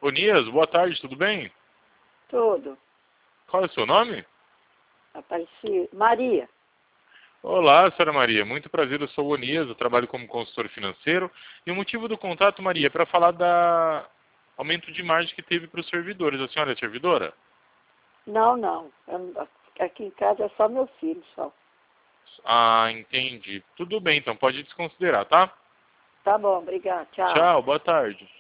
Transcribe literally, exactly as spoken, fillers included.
Onias, boa tarde, tudo bem? Tudo. Qual é o seu nome? Apareci. Maria. Olá, senhora Maria, muito prazer, eu sou o Onias, eu trabalho como consultor financeiro. E o motivo do contato, Maria, é para falar da aumento de margem que teve para os servidores. A senhora é servidora? Não, não. Eu- aqui em casa é só meu filho, só. Ah, entendi. Tudo bem, então pode desconsiderar, tá? Tá bom, obrigado. Tchau. Tchau, boa tarde.